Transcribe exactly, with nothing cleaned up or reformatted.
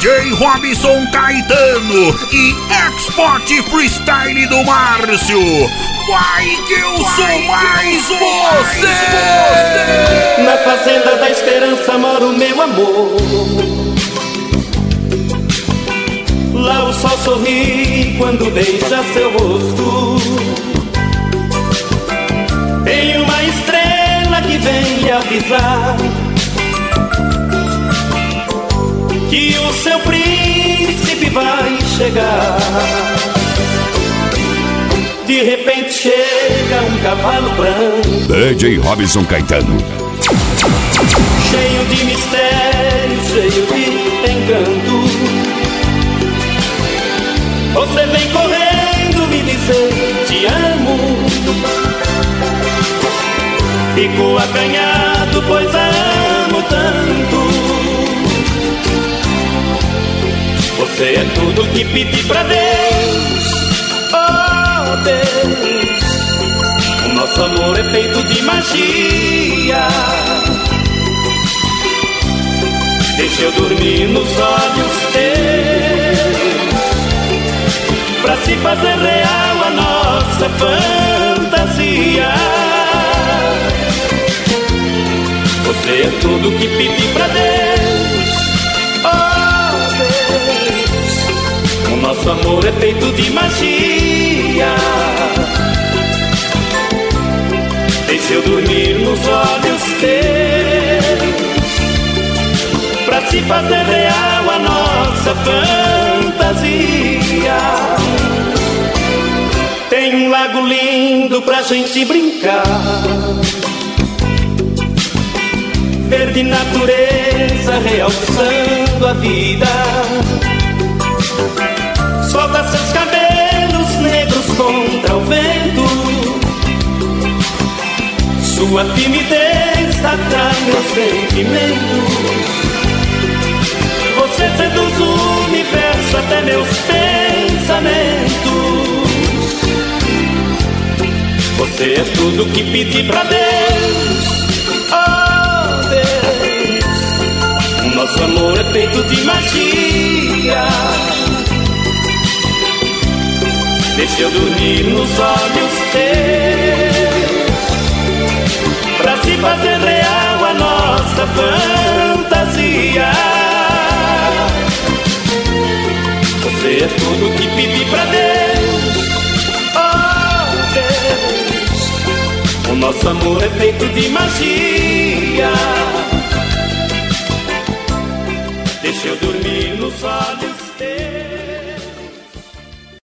J Robson Caetano e Export Freestyle do Márcio. Vai que eu sou mais você! Na fazenda da esperança mora o meu amor. Lá o sol sorri quando beija seu rosto. Tem uma estrela que vem lhe avisar que o seu príncipe vai chegar. De repente chega um cavalo branco, D J Robson Caetano, cheio de mistério, cheio de encanto. Você vem correndo me dizer te amo. Fico acanhado, pois a amo tanto. Você é tudo que pedi pra Deus. Oh Deus, o nosso amor é feito de magia. Deixa eu dormir nos olhos teus, pra se fazer real a nossa fantasia. Você é tudo que pedi pra Deus. Oh Deus, o nosso amor é feito de magia. Deixa eu dormir nos olhos teus, pra se fazer real a nossa fantasia. Tem um lago lindo pra gente brincar, verde natureza realçando a vida. Solta seus cabelos negros contra o vento, sua timidez atrai meus sentimentos. Você seduz o universo até meus pensamentos. Você é tudo que pedi pra Deus. Oh Deus, o nosso amor é feito de magia. Deixa eu dormir nos olhos teus, pra se fazer real a nossa fantasia. Você é tudo que pedi pra Deus. Oh Deus, o nosso amor é feito de magia. Deixa eu dormir nos olhos teus.